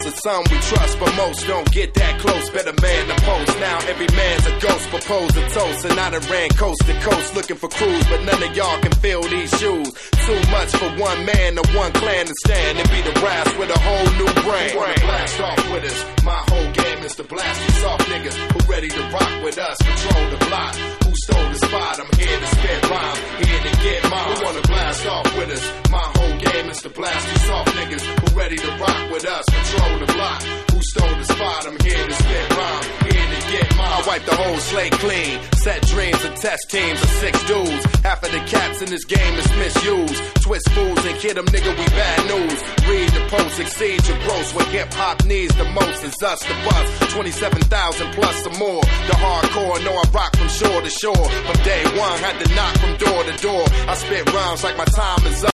and some we trust, but most don't get that close. Better man to post. Now every man's a ghost, propose a toast. And I done ran coast to coast looking for crews, but none of y'all can fill these shoes. Too much for one man or one clan to stand and be the brass with a whole new brain. Blast off with us. My whole game is to blast these soft niggas who ready to rock with us. Patrol the block. Who stole the spot? I'm here to spit rhyme, here to get mine. Who wanna blast off with us? My whole game is to blast these soft niggas who ready to rock with us. Patrol the block. Who stole the spot? I'm here to spit rhyme, here to get mine. I wipe the whole slate clean. Set dreams and test teams of 6 dudes. Half of the cats in this game is misused. Twist fools and kid them, nigga, we bad news. Read the post, exceed your gross. What hip hop needs the most is us to bust. 27,000 plus some more. The hardcore know I rock from shore to shore. From day one, had to knock from door to door. I spit rhymes like my time is